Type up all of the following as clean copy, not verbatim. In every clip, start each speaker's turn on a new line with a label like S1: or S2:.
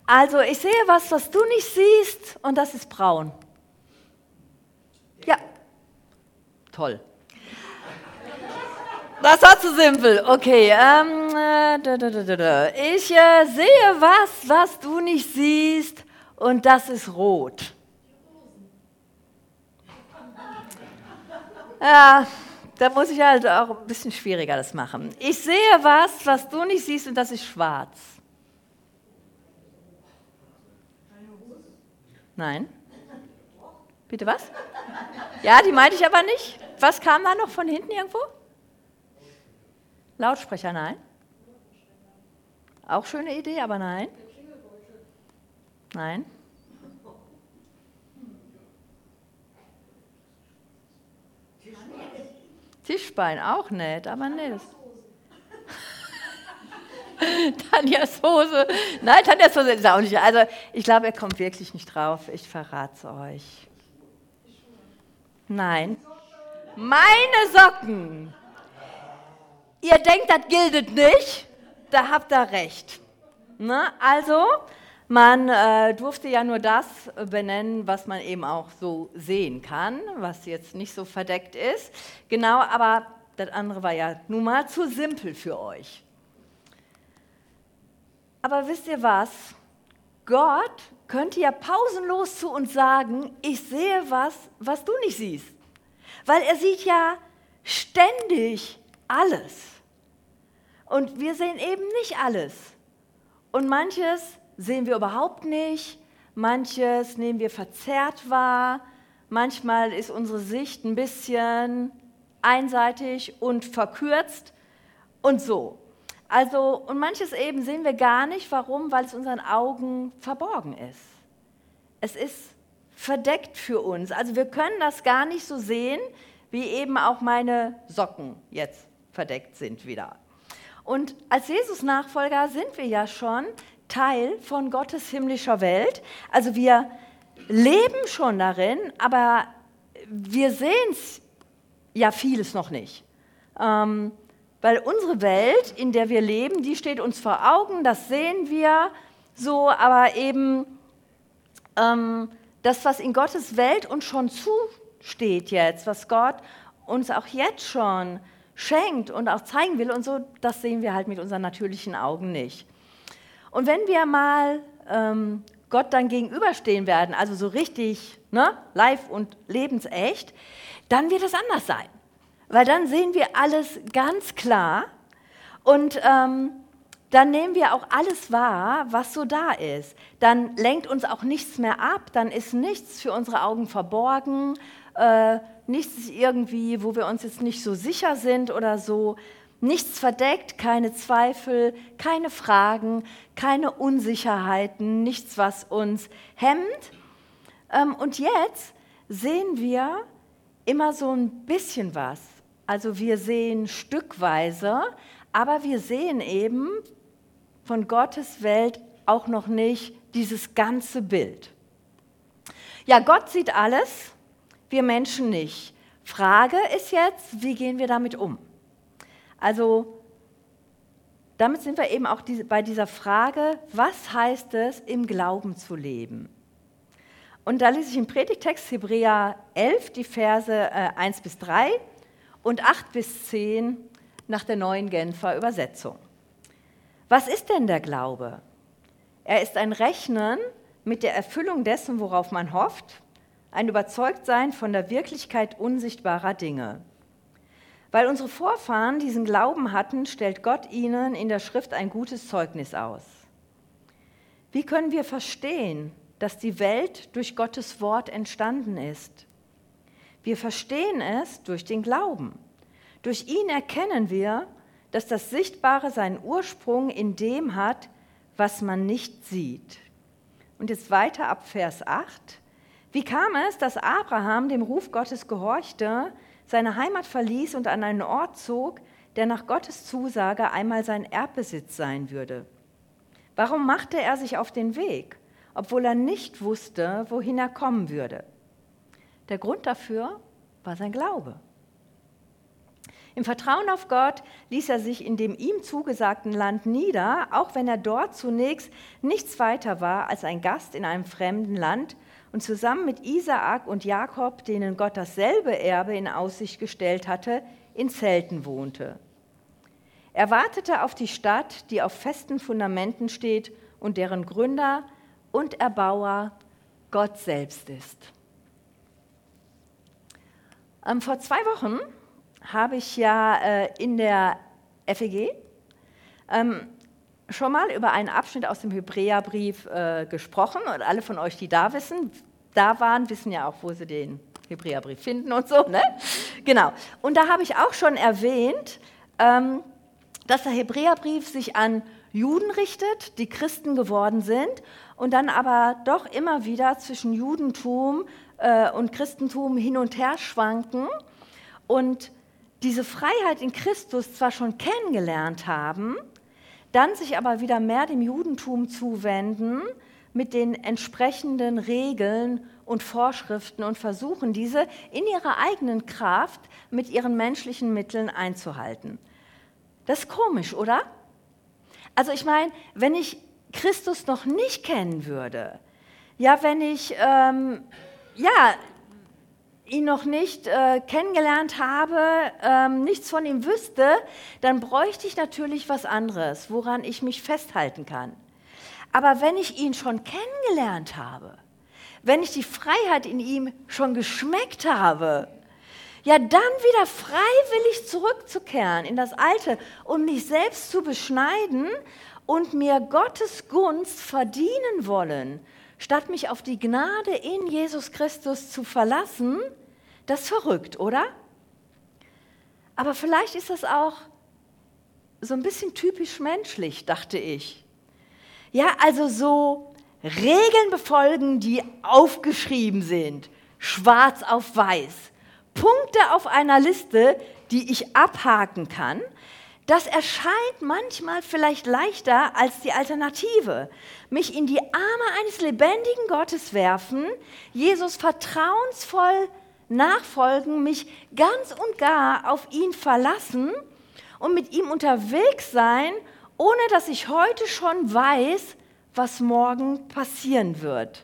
S1: Also ich sehe was du nicht siehst, und das ist braun. Ja, toll. Das war zu simpel. Okay. Ich sehe was du nicht siehst, und das ist rot. Ja, da muss ich halt auch ein bisschen schwieriger das machen. Ich sehe was du nicht siehst, und das ist schwarz. Nein. Bitte was? Ja, die meinte ich aber nicht. Was kam da noch von hinten irgendwo? Lautsprecher, nein. Auch schöne Idee, aber nein. Nein. Tischbein, auch nett, aber nett. Tanjas Hose. Nein, Tanjas Hose ist auch nicht. Also ich glaube, er kommt wirklich nicht drauf. Ich verrate es euch. Nein. Meine Socken. Ihr denkt, das gilt nicht? Da habt ihr recht. Ne? Also, man durfte ja nur das benennen, was man eben auch so sehen kann, was jetzt nicht so verdeckt ist. Genau, aber das andere war ja nun mal zu simpel für euch. Aber wisst ihr was? Gott könnte ja pausenlos zu uns sagen, ich sehe was du nicht siehst. Weil er sieht ja ständig alles. Und wir sehen eben nicht alles. Und manches sehen wir überhaupt nicht, manches nehmen wir verzerrt wahr, manchmal ist unsere Sicht ein bisschen einseitig und verkürzt und so. Also, und manches eben sehen wir gar nicht. Warum? Weil es unseren Augen verborgen ist. Es ist verdeckt für uns. Also wir können das gar nicht so sehen, wie eben auch meine Socken jetzt verdeckt sind wieder. Und als Jesus-Nachfolger sind wir ja schon Teil von Gottes himmlischer Welt. Also wir leben schon darin, aber wir sehen es ja vieles noch nicht. Weil unsere Welt, in der wir leben, die steht uns vor Augen, das sehen wir so, aber eben das, was in Gottes Welt uns schon zusteht jetzt, was Gott uns auch jetzt schon schenkt und auch zeigen will und so, das sehen wir halt mit unseren natürlichen Augen nicht. Und wenn wir mal Gott dann gegenüberstehen werden, also so richtig, ne, live und lebensecht, dann wird es anders sein. Weil dann sehen wir alles ganz klar und dann nehmen wir auch alles wahr, was so da ist. Dann lenkt uns auch nichts mehr ab, dann ist nichts für unsere Augen verborgen, nichts irgendwie, wo wir uns jetzt nicht so sicher sind oder so. Nichts verdeckt, keine Zweifel, keine Fragen, keine Unsicherheiten, nichts, was uns hemmt. Und jetzt sehen wir immer so ein bisschen was. Also wir sehen stückweise, aber wir sehen eben von Gottes Welt auch noch nicht dieses ganze Bild. Ja, Gott sieht alles, wir Menschen nicht. Frage ist jetzt, wie gehen wir damit um? Also damit sind wir eben auch bei dieser Frage, was heißt es, im Glauben zu leben? Und da lese ich im Predigtext Hebräer 11, die Verse 1 bis 3 und 8 bis 10 nach der neuen Genfer Übersetzung. Was ist denn der Glaube? Er ist ein Rechnen mit der Erfüllung dessen, worauf man hofft, ein Überzeugtsein von der Wirklichkeit unsichtbarer Dinge. Weil unsere Vorfahren diesen Glauben hatten, stellt Gott ihnen in der Schrift ein gutes Zeugnis aus. Wie können wir verstehen, dass die Welt durch Gottes Wort entstanden ist? Wir verstehen es durch den Glauben. Durch ihn erkennen wir, dass das Sichtbare seinen Ursprung in dem hat, was man nicht sieht. Und jetzt weiter ab Vers 8. Wie kam es, dass Abraham dem Ruf Gottes gehorchte, seine Heimat verließ und an einen Ort zog, der nach Gottes Zusage einmal sein Erbbesitz sein würde? Warum machte er sich auf den Weg, obwohl er nicht wusste, wohin er kommen würde? Der Grund dafür war sein Glaube. Im Vertrauen auf Gott ließ er sich in dem ihm zugesagten Land nieder, auch wenn er dort zunächst nichts weiter war als ein Gast in einem fremden Land und zusammen mit Isaak und Jakob, denen Gott dasselbe Erbe in Aussicht gestellt hatte, in Zelten wohnte. Er wartete auf die Stadt, die auf festen Fundamenten steht und deren Gründer und Erbauer Gott selbst ist. Vor 2 Wochen habe ich ja in der FEG schon mal über einen Abschnitt aus dem Hebräerbrief gesprochen. Und alle von euch, die da waren, wissen ja auch, wo sie den Hebräerbrief finden und so. Ne? Genau. Und da habe ich auch schon erwähnt, dass der Hebräerbrief sich an Juden richtet, die Christen geworden sind und dann aber doch immer wieder zwischen Judentum und Christentum hin und her schwanken und diese Freiheit in Christus zwar schon kennengelernt haben, dann sich aber wieder mehr dem Judentum zuwenden mit den entsprechenden Regeln und Vorschriften und versuchen, diese in ihrer eigenen Kraft mit ihren menschlichen Mitteln einzuhalten. Das ist komisch, oder? Also ich meine, wenn ich Christus noch nicht kennen würde, ja, wenn ich ihn noch nicht kennengelernt habe, nichts von ihm wüsste, dann bräuchte ich natürlich was anderes, woran ich mich festhalten kann. Aber wenn ich ihn schon kennengelernt habe, wenn ich die Freiheit in ihm schon geschmeckt habe, ja, dann wieder freiwillig zurückzukehren in das Alte und mich selbst zu beschneiden und mir Gottes Gunst verdienen wollen, statt mich auf die Gnade in Jesus Christus zu verlassen, das ist verrückt, oder? Aber vielleicht ist das auch so ein bisschen typisch menschlich, dachte ich. Ja, also so Regeln befolgen, die aufgeschrieben sind, schwarz auf weiß, Punkte auf einer Liste, die ich abhaken kann, das erscheint manchmal vielleicht leichter als die Alternative. Mich in die Arme eines lebendigen Gottes werfen, Jesus vertrauensvoll nachfolgen, mich ganz und gar auf ihn verlassen und mit ihm unterwegs sein, ohne dass ich heute schon weiß, was morgen passieren wird.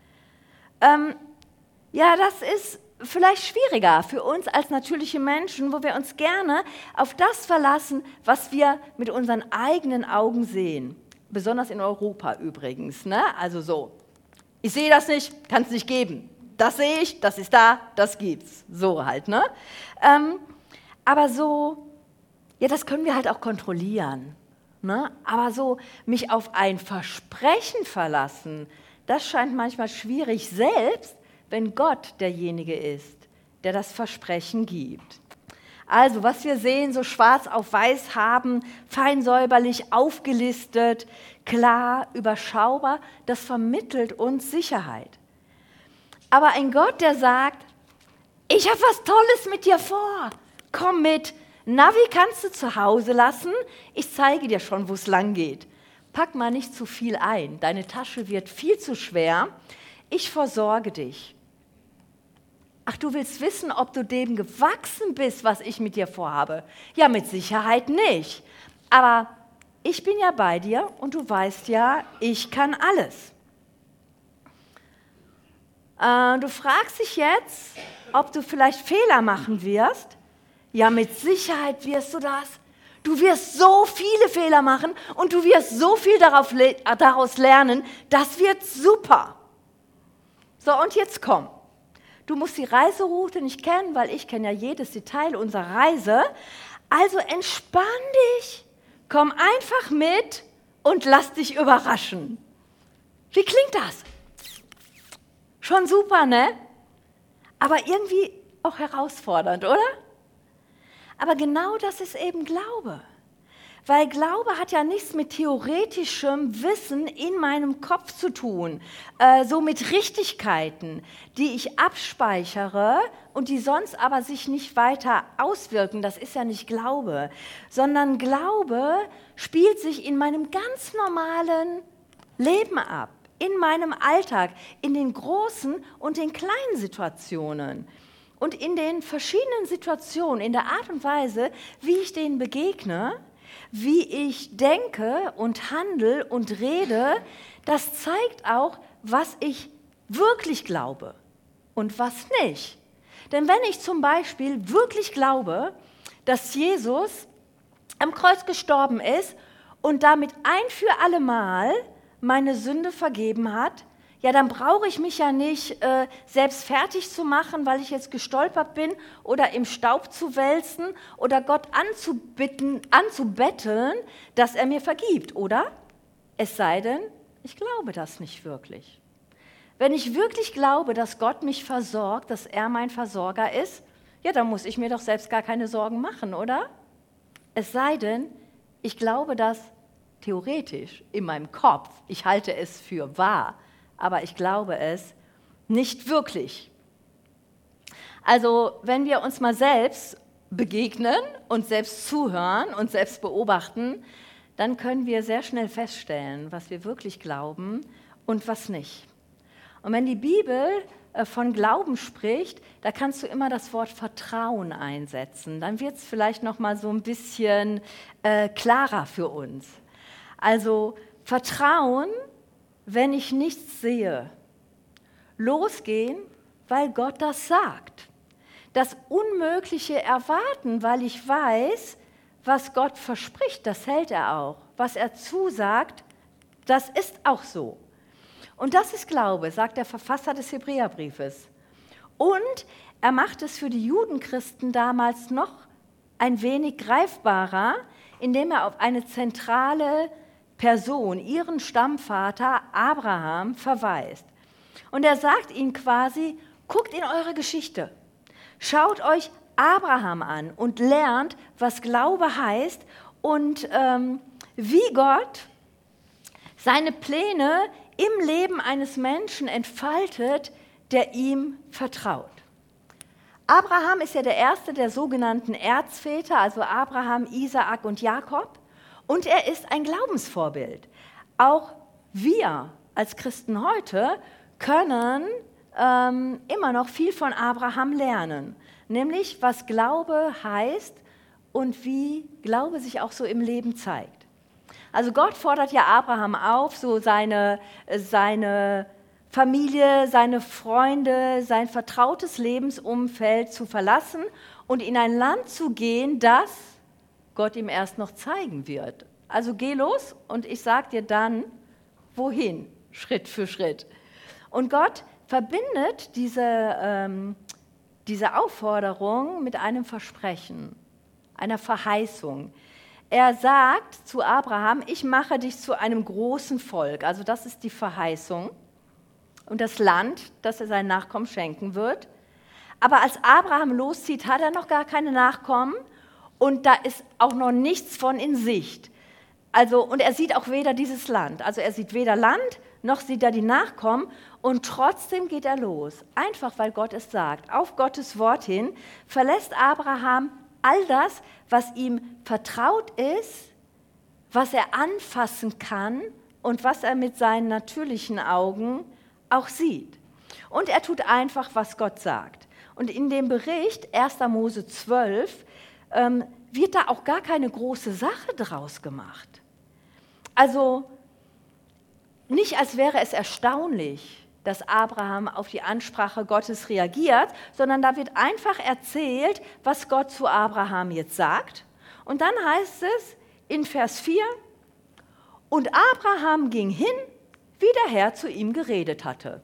S1: Ja, das ist vielleicht schwieriger für uns als natürliche Menschen, wo wir uns gerne auf das verlassen, was wir mit unseren eigenen Augen sehen. Besonders in Europa übrigens. Ne? Also so, ich sehe das nicht, kann es nicht geben. Das sehe ich, das ist da, das gibt's. So halt. Ne? Aber so, ja, das können wir halt auch kontrollieren. Ne? Aber so mich auf ein Versprechen verlassen, das scheint manchmal schwierig, selbst wenn Gott derjenige ist, der das Versprechen gibt. Also, was wir sehen, so schwarz auf weiß haben, fein säuberlich aufgelistet, klar, überschaubar, das vermittelt uns Sicherheit. Aber ein Gott, der sagt, ich habe was Tolles mit dir vor, komm mit, Navi kannst du zu Hause lassen, ich zeige dir schon, wo es lang geht. Pack mal nicht zu viel ein, deine Tasche wird viel zu schwer, ich versorge dich. Ach, du willst wissen, ob du dem gewachsen bist, was ich mit dir vorhabe? Ja, mit Sicherheit nicht. Aber ich bin ja bei dir und du weißt ja, ich kann alles. Du fragst dich jetzt, ob du vielleicht Fehler machen wirst. Ja, mit Sicherheit wirst du das. Du wirst so viele Fehler machen und du wirst so viel daraus lernen. Das wird super. So, und jetzt komm. Du musst die Reiseroute nicht kennen, weil ich kenne ja jedes Detail unserer Reise. Also entspann dich, komm einfach mit und lass dich überraschen. Wie klingt das? Schon super, ne? Aber irgendwie auch herausfordernd, oder? Aber genau das ist eben Glaube. Weil Glaube hat ja nichts mit theoretischem Wissen in meinem Kopf zu tun, so mit Richtigkeiten, die ich abspeichere und die sonst aber sich nicht weiter auswirken. Das ist ja nicht Glaube, sondern Glaube spielt sich in meinem ganz normalen Leben ab, in meinem Alltag, in den großen und den kleinen Situationen. Und in den verschiedenen Situationen, in der Art und Weise, wie ich denen begegne, wie ich denke und handle und rede, das zeigt auch, was ich wirklich glaube und was nicht. Denn wenn ich zum Beispiel wirklich glaube, dass Jesus am Kreuz gestorben ist und damit ein für alle Mal meine Sünde vergeben hat, ja, dann brauche ich mich ja nicht selbst fertig zu machen, weil ich jetzt gestolpert bin oder im Staub zu wälzen oder Gott anzubetteln, dass er mir vergibt, oder? Es sei denn, ich glaube das nicht wirklich. Wenn ich wirklich glaube, dass Gott mich versorgt, dass er mein Versorger ist, ja, dann muss ich mir doch selbst gar keine Sorgen machen, oder? Es sei denn, ich glaube das theoretisch in meinem Kopf. Ich halte es für wahr, aber ich glaube es nicht wirklich. Also, wenn wir uns mal selbst begegnen und selbst zuhören und selbst beobachten, dann können wir sehr schnell feststellen, was wir wirklich glauben und was nicht. Und wenn die Bibel von Glauben spricht, da kannst du immer das Wort Vertrauen einsetzen. Dann wird es vielleicht noch mal so ein bisschen klarer für uns. Also Vertrauen, wenn ich nichts sehe. Losgehen, weil Gott das sagt. Das Unmögliche erwarten, weil ich weiß, was Gott verspricht, das hält er auch. Was er zusagt, das ist auch so. Und das ist Glaube, sagt der Verfasser des Hebräerbriefes. Und er macht es für die Judenchristen damals noch ein wenig greifbarer, indem er auf eine zentrale Person, ihren Stammvater Abraham, verweist. Und er sagt ihnen quasi, guckt in eure Geschichte, schaut euch Abraham an und lernt, was Glaube heißt und wie Gott seine Pläne im Leben eines Menschen entfaltet, der ihm vertraut. Abraham ist ja der erste der sogenannten Erzväter, also Abraham, Isaak und Jakob, und er ist ein Glaubensvorbild. Auch wir als Christen heute können immer noch viel von Abraham lernen, nämlich was Glaube heißt und wie Glaube sich auch so im Leben zeigt. Also Gott fordert ja Abraham auf, so seine Familie, seine Freunde, sein vertrautes Lebensumfeld zu verlassen und in ein Land zu gehen, das Gott ihm erst noch zeigen wird. Also geh los und ich sage dir dann, wohin, Schritt für Schritt. Und Gott verbindet diese Aufforderung mit einem Versprechen, einer Verheißung. Er sagt zu Abraham, ich mache dich zu einem großen Volk. Also das ist die Verheißung und das Land, das er seinen Nachkommen schenken wird. Aber als Abraham loszieht, hat er noch gar keine Nachkommen und da ist auch noch nichts von in Sicht. Also, und er sieht auch weder dieses Land, also er sieht weder Land, noch sieht er die Nachkommen und trotzdem geht er los. Einfach, weil Gott es sagt. Auf Gottes Wort hin verlässt Abraham all das, was ihm vertraut ist, was er anfassen kann und was er mit seinen natürlichen Augen auch sieht. Und er tut einfach, was Gott sagt. Und in dem Bericht 1. Mose 12 wird da auch gar keine große Sache draus gemacht. Also nicht, als wäre es erstaunlich, dass Abraham auf die Ansprache Gottes reagiert, sondern da wird einfach erzählt, was Gott zu Abraham jetzt sagt. Und dann heißt es in Vers 4, und Abraham ging hin, wie der Herr zu ihm geredet hatte.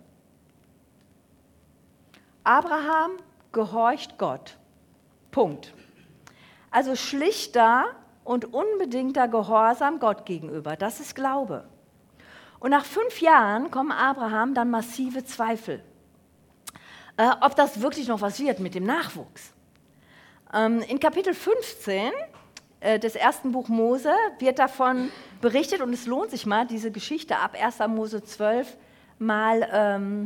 S1: Abraham gehorcht Gott. Punkt. Also schlichter und unbedingter Gehorsam Gott gegenüber, das ist Glaube. Und nach 5 Jahren kommen Abraham dann massive Zweifel, ob das wirklich noch was wird mit dem Nachwuchs. In Kapitel 15 des ersten Buch Mose wird davon berichtet und es lohnt sich mal, diese Geschichte ab 1. Mose 12 mal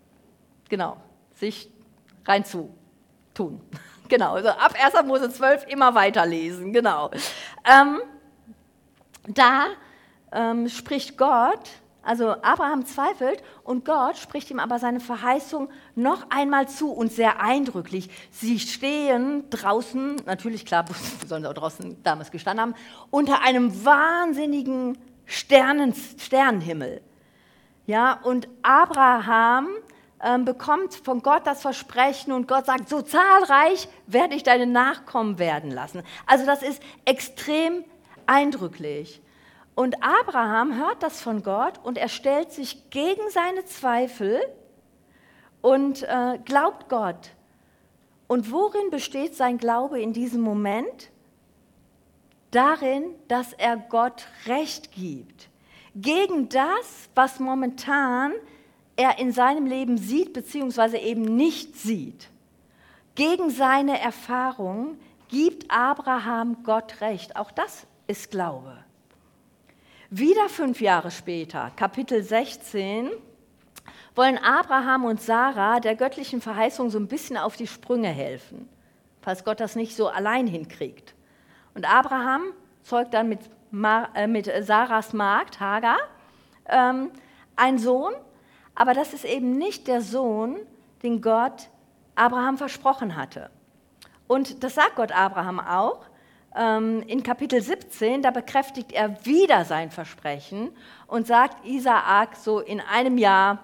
S1: sich reinzutun. Genau, also ab 1. Mose 12 immer weiterlesen, genau. Da spricht Gott Also Abraham zweifelt und Gott spricht ihm aber seine Verheißung noch einmal zu und sehr eindrücklich. Sie stehen draußen, natürlich klar, sollen sie auch draußen damals gestanden haben, unter einem wahnsinnigen Sternenhimmel. Ja, und Abraham bekommt von Gott das Versprechen und Gott sagt, so zahlreich werde ich deine Nachkommen werden lassen. Also das ist extrem eindrücklich. Und Abraham hört das von Gott und er stellt sich gegen seine Zweifel und glaubt Gott. Und worin besteht sein Glaube in diesem Moment? Darin, dass er Gott Recht gibt. Gegen das, was momentan er in seinem Leben sieht, beziehungsweise eben nicht sieht. Gegen seine Erfahrung gibt Abraham Gott Recht. Auch das ist Glaube. Wieder 5 Jahre später, Kapitel 16, wollen Abraham und Sarah der göttlichen Verheißung so ein bisschen auf die Sprünge helfen, falls Gott das nicht so allein hinkriegt. Und Abraham zeugt dann mit Sarahs Magd Hagar einen Sohn, aber das ist eben nicht der Sohn, den Gott Abraham versprochen hatte. Und das sagt Gott Abraham auch. In Kapitel 17, da bekräftigt er wieder sein Versprechen und sagt, Isaak, so in einem Jahr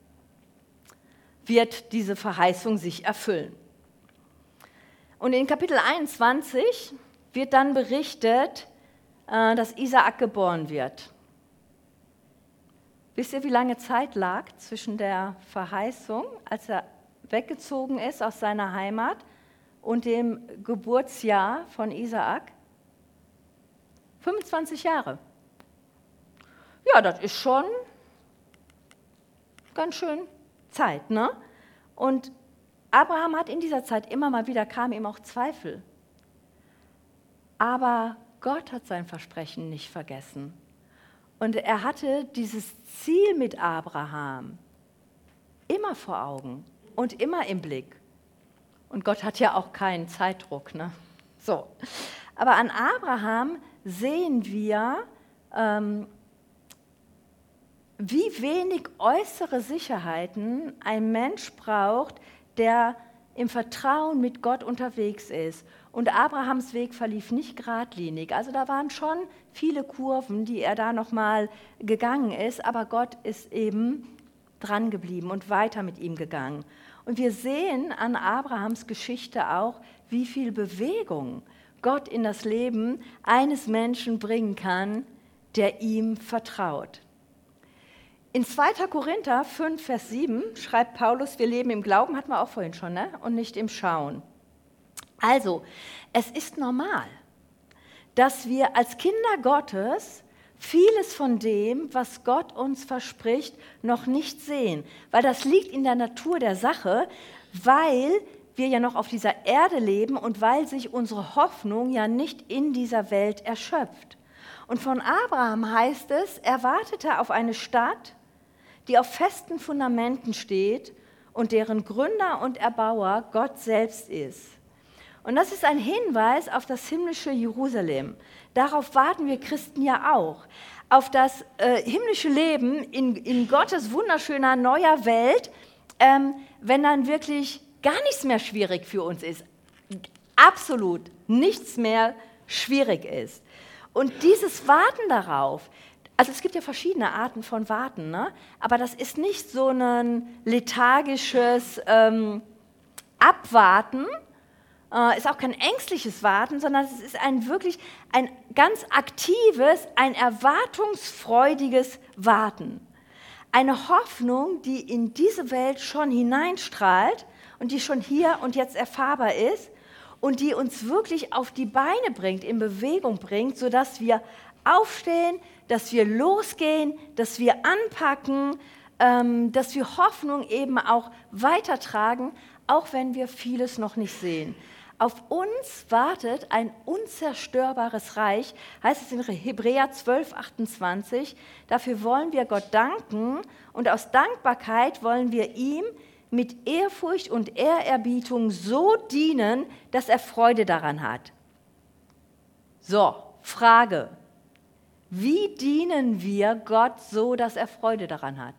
S1: wird diese Verheißung sich erfüllen. Und in Kapitel 21 wird dann berichtet, dass Isaak geboren wird. Wisst ihr, wie lange Zeit lag zwischen der Verheißung, als er weggezogen ist aus seiner Heimat, und dem Geburtsjahr von Isaak? 25 Jahre. Ja, das ist schon ganz schön Zeit, ne? Und Abraham hat in dieser Zeit immer mal wieder, kamen ihm auch Zweifel. Aber Gott hat sein Versprechen nicht vergessen. Und er hatte dieses Ziel mit Abraham immer vor Augen und immer im Blick. Und Gott hat ja auch keinen Zeitdruck, ne? So. Aber an Abraham sehen wir, wie wenig äußere Sicherheiten ein Mensch braucht, der im Vertrauen mit Gott unterwegs ist. Und Abrahams Weg verlief nicht geradlinig. Also da waren schon viele Kurven, die er da nochmal gegangen ist, aber Gott ist eben dran geblieben und weiter mit ihm gegangen. Und wir sehen an Abrahams Geschichte auch, wie viel Bewegung Gott in das Leben eines Menschen bringen kann, der ihm vertraut. In 2. Korinther 5, Vers 7 schreibt Paulus, wir leben im Glauben, hatten wir auch vorhin schon, ne? Und nicht im Schauen. Also, es ist normal, dass wir als Kinder Gottes vieles von dem, was Gott uns verspricht, noch nicht sehen. Weil das liegt in der Natur der Sache, weil wir ja noch auf dieser Erde leben und weil sich unsere Hoffnung ja nicht in dieser Welt erschöpft. Und von Abraham heißt es, er wartete auf eine Stadt, die auf festen Fundamenten steht und deren Gründer und Erbauer Gott selbst ist. Und das ist ein Hinweis auf das himmlische Jerusalem. Darauf warten wir Christen ja auch. Auf das himmlische Leben in Gottes wunderschöner neuer Welt, wenn dann wirklich gar nichts mehr schwierig für uns ist. Absolut nichts mehr schwierig ist. Und dieses Warten darauf, also es gibt ja verschiedene Arten von Warten, ne? Aber das ist nicht so ein lethargisches Abwarten, ist auch kein ängstliches Warten, sondern es ist wirklich ein ganz aktives, ein erwartungsfreudiges Warten. Eine Hoffnung, die in diese Welt schon hineinstrahlt und die schon hier und jetzt erfahrbar ist und die uns wirklich auf die Beine bringt, in Bewegung bringt, sodass wir aufstehen, dass wir losgehen, dass wir anpacken, dass wir Hoffnung eben auch weitertragen, auch wenn wir vieles noch nicht sehen. Auf uns wartet ein unzerstörbares Reich, heißt es in Hebräer 12, 28. Dafür wollen wir Gott danken und aus Dankbarkeit wollen wir ihm mit Ehrfurcht und Ehrerbietung so dienen, dass er Freude daran hat. So, Frage. Wie dienen wir Gott so, dass er Freude daran hat?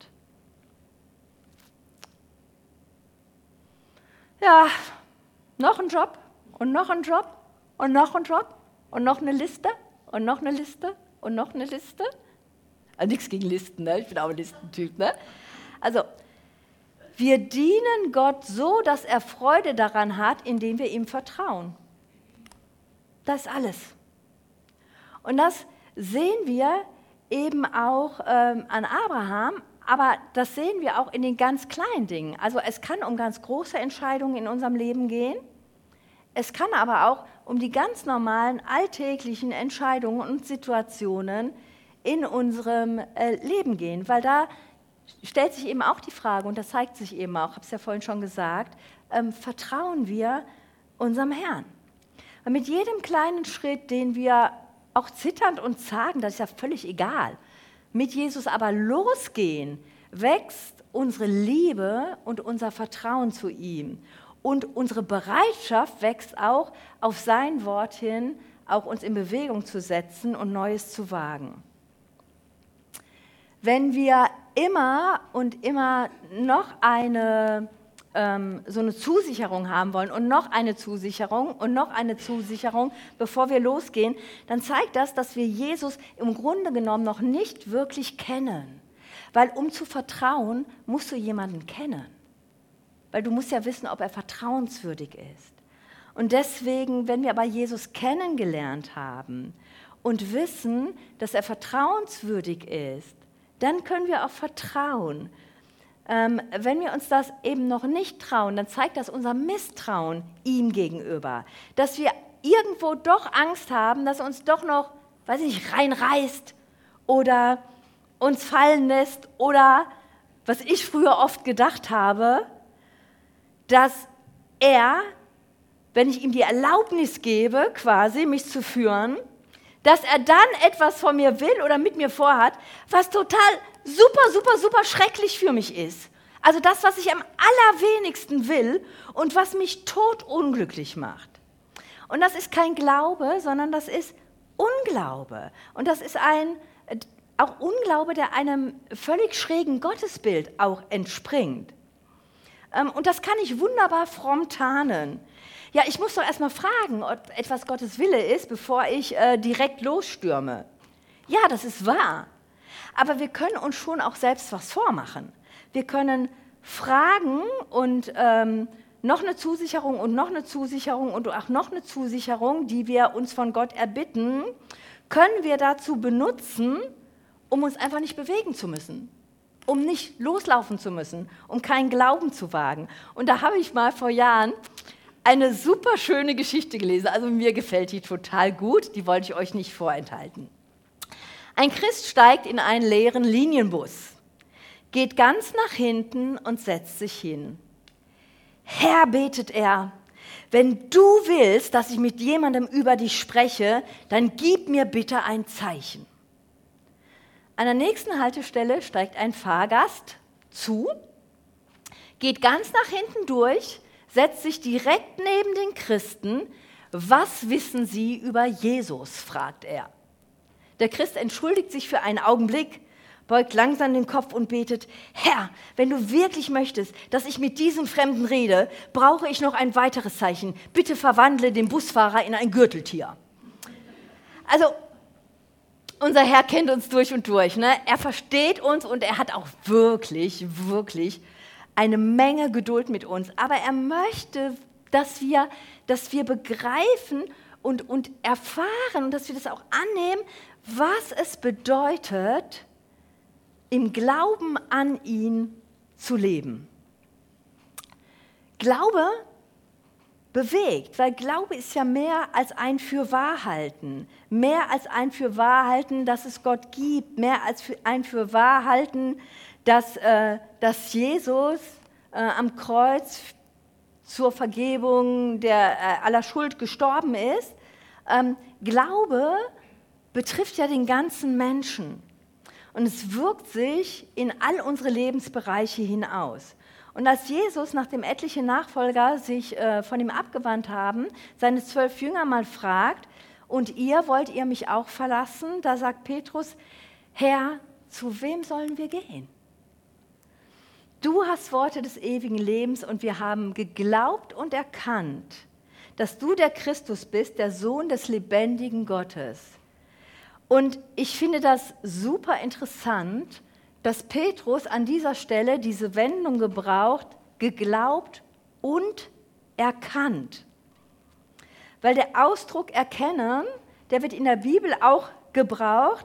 S1: Ja, noch ein Job und noch ein Job und noch ein Job und noch eine Liste und noch eine Liste und noch eine Liste. Also nichts gegen Listen, ne? Ich bin auch ein Listentyp. Ne? Also, wir dienen Gott so, dass er Freude daran hat, indem wir ihm vertrauen. Das ist alles. Und das sehen wir eben auch an Abraham, aber das sehen wir auch in den ganz kleinen Dingen. Also es kann um ganz große Entscheidungen in unserem Leben gehen. Es kann aber auch um die ganz normalen alltäglichen Entscheidungen und Situationen in unserem Leben gehen, weil da stellt sich eben auch die Frage, und das zeigt sich eben auch, ich habe es ja vorhin schon gesagt, vertrauen wir unserem Herrn? Und mit jedem kleinen Schritt, den wir auch zitternd uns sagen, das ist ja völlig egal, mit Jesus aber losgehen, wächst unsere Liebe und unser Vertrauen zu ihm. Und unsere Bereitschaft wächst auch, auf sein Wort hin, auch uns in Bewegung zu setzen und Neues zu wagen. Wenn wir immer und immer noch so eine Zusicherung haben wollen und noch eine Zusicherung und noch eine Zusicherung, bevor wir losgehen, dann zeigt das, dass wir Jesus im Grunde genommen noch nicht wirklich kennen. Weil um zu vertrauen, musst du jemanden kennen. Weil du musst ja wissen, ob er vertrauenswürdig ist. Und deswegen, wenn wir aber Jesus kennengelernt haben und wissen, dass er vertrauenswürdig ist, dann können wir auch vertrauen. Wenn wir uns das eben noch nicht trauen, dann zeigt das unser Misstrauen ihm gegenüber. Dass wir irgendwo doch Angst haben, dass er uns doch noch, weiß ich nicht, reinreißt oder uns fallen lässt oder, was ich früher oft gedacht habe, dass er, wenn ich ihm die Erlaubnis gebe, quasi mich zu führen, dass er dann etwas von mir will oder mit mir vorhat, was total super schrecklich für mich ist. Also das, was ich am allerwenigsten will und was mich totunglücklich macht. Und das ist kein Glaube, sondern das ist Unglaube. Und das ist auch Unglaube, der einem völlig schrägen Gottesbild auch entspringt. Und das kann ich wunderbar fromm tarnen. Ja, ich muss doch erstmal fragen, ob etwas Gottes Wille ist, bevor ich direkt losstürme. Ja, das ist wahr. Aber wir können uns schon auch selbst was vormachen. Wir können fragen und noch eine Zusicherung und noch eine Zusicherung und auch noch eine Zusicherung, die wir uns von Gott erbitten, können wir dazu benutzen, um uns einfach nicht bewegen zu müssen. Um nicht loslaufen zu müssen, um keinen Glauben zu wagen. Und da habe ich mal vor Jahren eine super schöne Geschichte gelesen. Also mir gefällt die total gut, die wollte ich euch nicht vorenthalten. Ein Christ steigt in einen leeren Linienbus, geht ganz nach hinten und setzt sich hin. Herr, betet er, wenn du willst, dass ich mit jemandem über dich spreche, dann gib mir bitte ein Zeichen. An der nächsten Haltestelle steigt ein Fahrgast zu, geht ganz nach hinten durch, setzt sich direkt neben den Christen. Was wissen Sie über Jesus? Fragt er. Der Christ entschuldigt sich für einen Augenblick, beugt langsam den Kopf und betet, Herr, wenn du wirklich möchtest, dass ich mit diesem Fremden rede, brauche ich noch ein weiteres Zeichen. Bitte verwandle den Busfahrer in ein Gürteltier. Also, unser Herr kennt uns durch und durch. Ne? Er versteht uns und er hat auch wirklich eine Menge Geduld mit uns. Aber er möchte, dass wir begreifen und erfahren und dass wir das auch annehmen, was es bedeutet, im Glauben an ihn zu leben. Glaube bewegt, weil Glaube ist ja mehr als ein Fürwahrhalten. Mehr als ein Fürwahrhalten, dass es Gott gibt. Mehr als ein Fürwahrhalten, dass Jesus am Kreuz zur Vergebung aller Schuld gestorben ist. Glaube betrifft ja den ganzen Menschen. Und es wirkt sich in all unsere Lebensbereiche hinaus. Und als Jesus, nachdem etliche Nachfolger sich von ihm abgewandt haben, seine 12 Jünger mal fragt Und wollt ihr mich auch verlassen? Da sagt Petrus, Herr, zu wem sollen wir gehen? Du hast Worte des ewigen Lebens und wir haben geglaubt und erkannt, dass du der Christus bist, der Sohn des lebendigen Gottes. Und ich finde das super interessant, dass Petrus an dieser Stelle diese Wendung gebraucht, geglaubt und erkannt. Weil der Ausdruck erkennen, der wird in der Bibel auch gebraucht,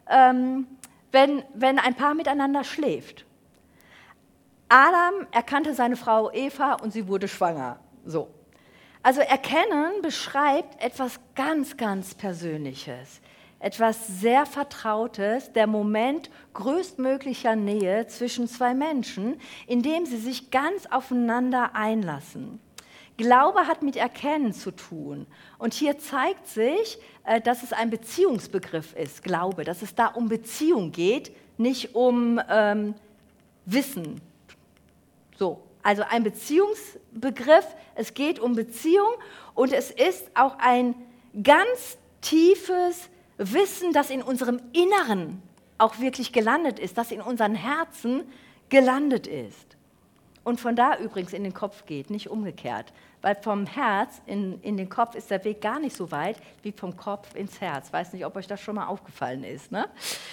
S1: wenn ein Paar miteinander schläft. Adam erkannte seine Frau Eva und sie wurde schwanger. So. Also erkennen beschreibt etwas ganz, ganz Persönliches, etwas sehr Vertrautes, der Moment größtmöglicher Nähe zwischen zwei Menschen, in dem sie sich ganz aufeinander einlassen. Glaube hat mit Erkennen zu tun. Und hier zeigt sich, dass es ein Beziehungsbegriff ist, Glaube, dass es da um Beziehung geht, nicht um Wissen. So, also ein Beziehungsbegriff, es geht um Beziehung und es ist auch ein ganz tiefes Wissen, das in unserem Inneren auch wirklich gelandet ist, das in unseren Herzen gelandet ist. Und von da übrigens in den Kopf geht, nicht umgekehrt. Weil vom Herz in den Kopf ist der Weg gar nicht so weit wie vom Kopf ins Herz. Ich weiß nicht, ob euch das schon mal aufgefallen ist. Ne?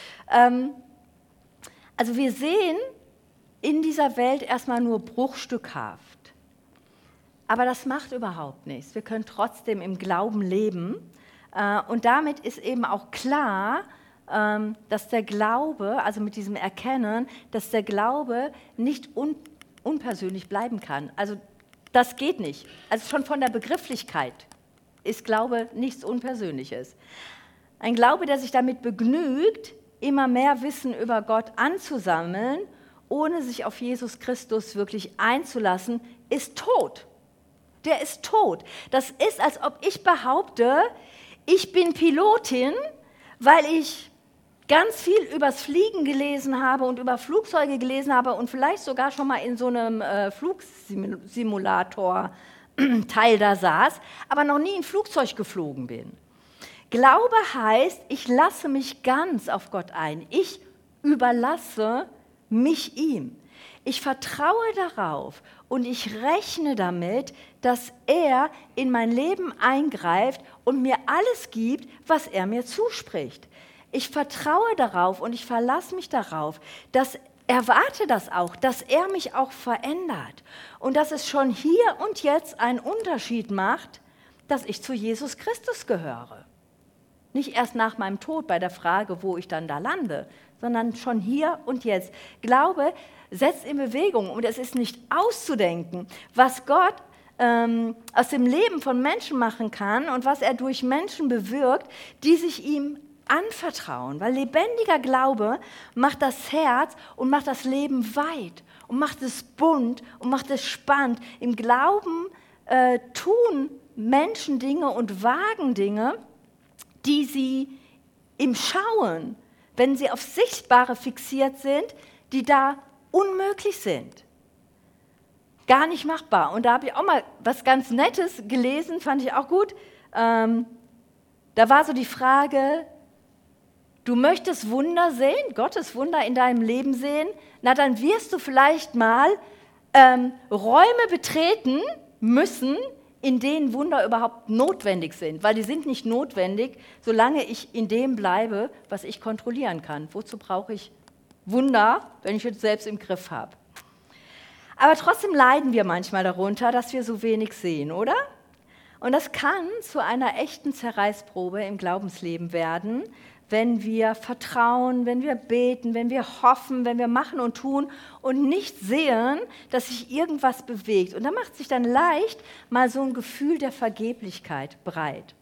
S1: Also wir sehen in dieser Welt erstmal nur bruchstückhaft. Aber das macht überhaupt nichts. Wir können trotzdem im Glauben leben. Und damit ist eben auch klar, dass der Glaube, also mit diesem Erkennen, dass der Glaube nicht unpersönlich bleiben kann. Also das geht nicht. Also schon von der Begrifflichkeit ist Glaube nichts Unpersönliches. Ein Glaube, der sich damit begnügt, immer mehr Wissen über Gott anzusammeln, ohne sich auf Jesus Christus wirklich einzulassen, ist tot. Der ist tot. Das ist, als ob ich behaupte, ich bin Pilotin, weil ich ganz viel übers Fliegen gelesen habe und über Flugzeuge gelesen habe und vielleicht sogar schon mal in so einem Flugsimulator-Teil da saß, aber noch nie in Flugzeug geflogen bin. Glaube heißt, ich lasse mich ganz auf Gott ein. Ich überlasse mich ihm. Ich vertraue darauf und ich rechne damit, dass er in mein Leben eingreift und mir alles gibt, was er mir zuspricht. Ich vertraue darauf und ich verlasse mich darauf, dass erwarte das auch, dass er mich auch verändert und dass es schon hier und jetzt einen Unterschied macht, dass ich zu Jesus Christus gehöre. Nicht erst nach meinem Tod bei der Frage, wo ich dann da lande, sondern schon hier und jetzt. Glaube setzt in Bewegung und es ist nicht auszudenken, was Gott aus dem Leben von Menschen machen kann und was er durch Menschen bewirkt, die sich ihm anvertrauen, weil lebendiger Glaube macht das Herz und macht das Leben weit und macht es bunt und macht es spannend. Im Glauben tun Menschen Dinge und wagen Dinge, die sie im Schauen, wenn sie auf Sichtbare fixiert sind, die da unmöglich sind. Gar nicht machbar. Und da habe ich auch mal was ganz Nettes gelesen, fand ich auch gut. Da war so die Frage, du möchtest Wunder sehen, Gottes Wunder in deinem Leben sehen, na dann wirst du vielleicht mal Räume betreten müssen, in denen Wunder überhaupt notwendig sind, weil die sind nicht notwendig, solange ich in dem bleibe, was ich kontrollieren kann. Wozu brauche ich Wunder, wenn ich es selbst im Griff habe? Aber trotzdem leiden wir manchmal darunter, dass wir so wenig sehen, oder? Und das kann zu einer echten Zerreißprobe im Glaubensleben werden, wenn wir vertrauen, wenn wir beten, wenn wir hoffen, wenn wir machen und tun und nicht sehen, dass sich irgendwas bewegt. Und da macht sich dann leicht mal so ein Gefühl der Vergeblichkeit breit.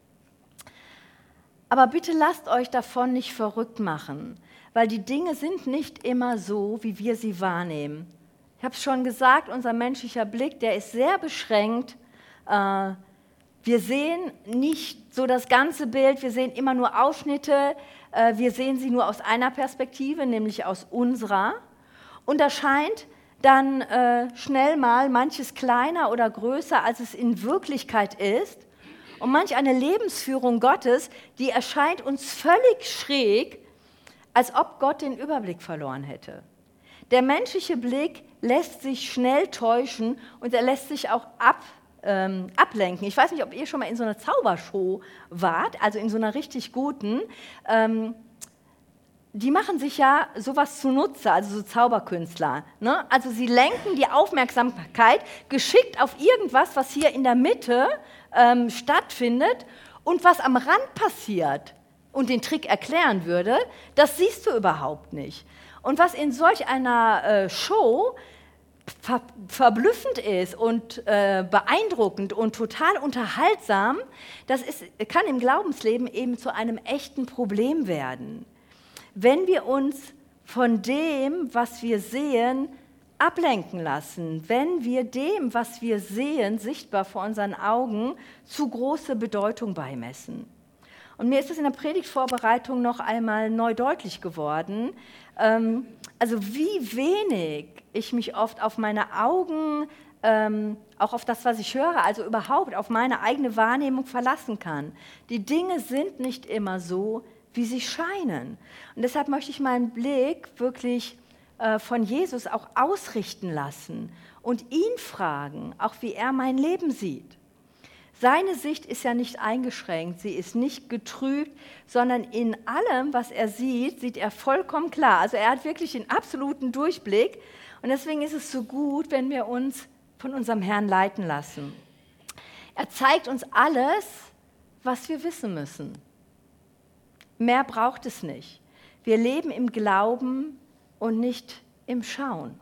S1: Aber bitte lasst euch davon nicht verrückt machen, weil die Dinge sind nicht immer so, wie wir sie wahrnehmen. Ich habe es schon gesagt, unser menschlicher Blick, der ist sehr beschränkt. Wir sehen nicht so das ganze Bild, wir sehen immer nur Ausschnitte, wir sehen sie nur aus einer Perspektive, nämlich aus unserer. Und da scheint dann schnell mal manches kleiner oder größer, als es in Wirklichkeit ist. Und manch eine Lebensführung Gottes, die erscheint uns völlig schräg, als ob Gott den Überblick verloren hätte. Der menschliche Blick lässt sich schnell täuschen und er lässt sich auch ablenken. Ich weiß nicht, ob ihr schon mal in so einer Zaubershow wart, also in so einer richtig guten. Die machen sich ja sowas zunutze, also so Zauberkünstler. Ne? Also sie lenken die Aufmerksamkeit geschickt auf irgendwas, was hier in der Mitte stattfindet und was am Rand passiert und den Trick erklären würde, das siehst du überhaupt nicht. Und was in solch einer Show verblüffend ist und beeindruckend und total unterhaltsam, kann im Glaubensleben eben zu einem echten Problem werden. Wenn wir uns von dem, was wir sehen, ablenken lassen, wenn wir dem, was wir sehen, sichtbar vor unseren Augen, zu große Bedeutung beimessen. Und mir ist es in der Predigtvorbereitung noch einmal neu deutlich geworden, also wie wenig ich mich oft auf meine Augen, auch auf das, was ich höre, also überhaupt auf meine eigene Wahrnehmung verlassen kann. Die Dinge sind nicht immer so, wie sie scheinen. Und deshalb möchte ich meinen Blick wirklich von Jesus auch ausrichten lassen und ihn fragen, auch wie er mein Leben sieht. Seine Sicht ist ja nicht eingeschränkt, sie ist nicht getrübt, sondern in allem, was er sieht, sieht er vollkommen klar. Also er hat wirklich den absoluten Durchblick und deswegen ist es so gut, wenn wir uns von unserem Herrn leiten lassen. Er zeigt uns alles, was wir wissen müssen. Mehr braucht es nicht. Wir leben im Glauben und nicht im Schauen.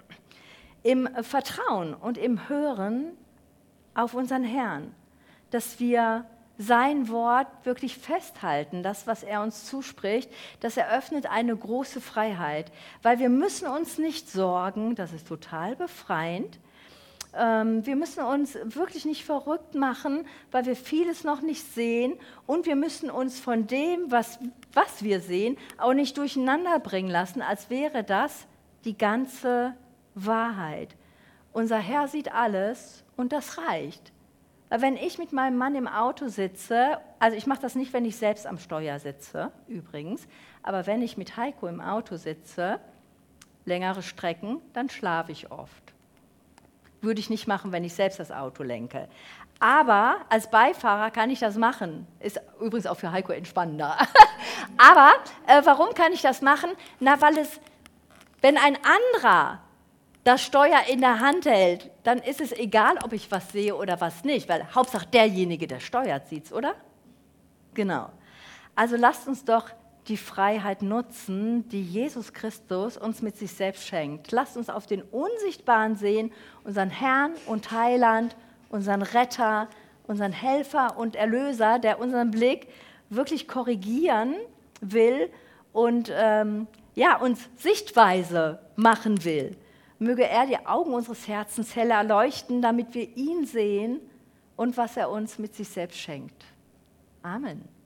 S1: Im Vertrauen und im Hören auf unseren Herrn, dass wir sein Wort wirklich festhalten, das, was er uns zuspricht, das eröffnet eine große Freiheit, weil wir müssen uns nicht sorgen, das ist total befreiend, wir müssen uns wirklich nicht verrückt machen, weil wir vieles noch nicht sehen und wir müssen uns von dem, was wir sehen, auch nicht durcheinander bringen lassen, als wäre das die ganze Wahrheit. Unser Herr sieht alles und das reicht. Weil wenn ich mit meinem Mann im Auto sitze, also ich mache das nicht, wenn ich selbst am Steuer sitze, übrigens, aber wenn ich mit Heiko im Auto sitze, längere Strecken, dann schlafe ich oft. Würde ich nicht machen, wenn ich selbst das Auto lenke. Aber als Beifahrer kann ich das machen. Ist übrigens auch für Heiko entspannender. Aber warum kann ich das machen? Na, weil wenn ein anderer das Steuer in der Hand hält, dann ist es egal, ob ich was sehe oder was nicht, weil Hauptsache derjenige, der steuert, sieht's, oder? Genau. Also lasst uns doch die Freiheit nutzen, die Jesus Christus uns mit sich selbst schenkt. Lasst uns auf den Unsichtbaren sehen, unseren Herrn und Heiland, unseren Retter, unseren Helfer und Erlöser, der unseren Blick wirklich korrigieren will und uns Sichtweise machen will. Möge er die Augen unseres Herzens hell erleuchten, damit wir ihn sehen und was er uns mit sich selbst schenkt. Amen.